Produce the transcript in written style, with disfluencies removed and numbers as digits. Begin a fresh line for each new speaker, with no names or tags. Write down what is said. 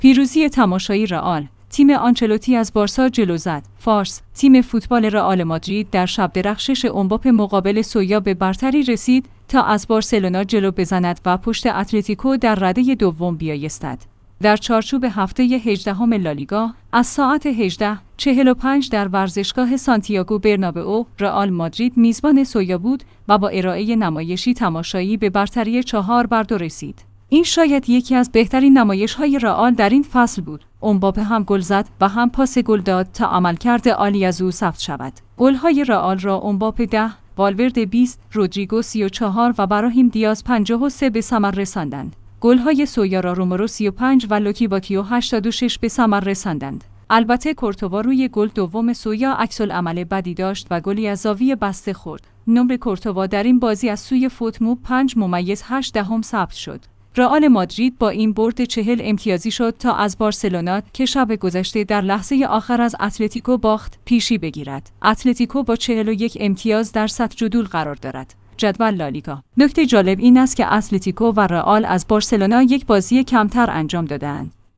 پیروزی تماشایی رئال. تیم آنچلوتی از بارسا جلو زد. فارس. تیم فوتبال رئال مادرید در شب درخشش امباپه مقابل سویا به برتری رسید تا از بارسلونا جلو بزند و پشت اتلتیکو در رده دوم بیایستد. در چارچوب هفته 18 لالیگا از ساعت 18:45 در ورزشگاه سانتیاگو برنابئو رئال مادرید میزبان سویا بود و با ارائه نمایشی تماشایی به برتری 4-2 رسید. این شاید یکی از بهترین نمایش‌های رئال در این فصل بود. امباپه هم گل زد و هم پاس گل داد تا عملکرد عالی از او ثبت شود. گل‌های رئال را امباپه 10، والورده 20، رودریگو 34 و براهیم دیاز 53 به ثمر رساندند. گل‌های سویا را رومرو 35 و لوکی باکیو 86 به ثمر رساندند. البته کورتوا روی گل دوم سویا عکس‌العمل بدی داشت و گلی از زاویه بسته خورد. نمر کورتوا در این بازی از سوی فوتموب 5.8 ثبت شد. رئال مادرید با این برد 40 امتیازی شد تا از بارسلونا که شب گذشته در لحظه آخر از اتلتیکو باخت پیشی بگیرد. اتلتیکو با 41 امتیاز در صدر جدول قرار دارد. جدول لالیگا. نکته جالب این است که اتلتیکو و رئال از بارسلونا یک بازی کمتر انجام دادند.